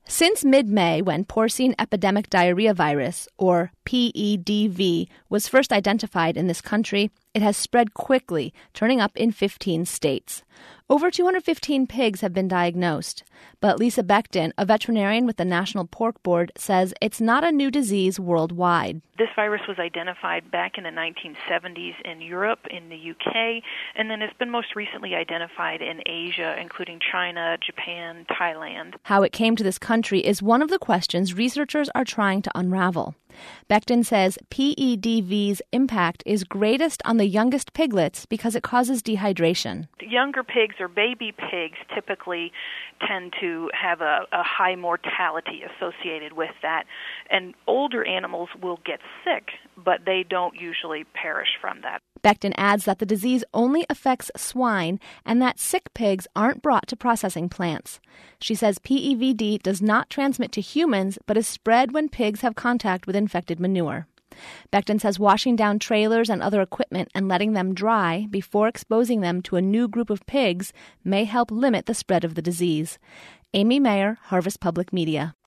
Since mid-May, when porcine epidemic diarrhea virus, or PEDV, was first identified in this country, it has spread quickly, turning up in 15 states. Over 215 pigs have been diagnosed. But Lisa Becton, a veterinarian with the National Pork Board, says it's not a new disease worldwide. This virus was identified back in the 1970s in Europe, in the UK, and then it's been most recently identified in Asia, including China, Japan, Thailand. How it came to this country is one of the questions researchers are trying to unravel. Becton says PEDV's impact is greatest on the youngest piglets because it causes dehydration. Younger pigs or baby pigs typically tend to have a high mortality associated with that, and older animals will get sick, but they don't usually perish from that. Becton adds that the disease only affects swine and that sick pigs aren't brought to processing plants. She says PEDV does not transmit to humans, but is spread when pigs have contact with infected manure. Becton says washing down trailers and other equipment and letting them dry before exposing them to a new group of pigs may help limit the spread of the disease. Amy Mayer, Harvest Public Media.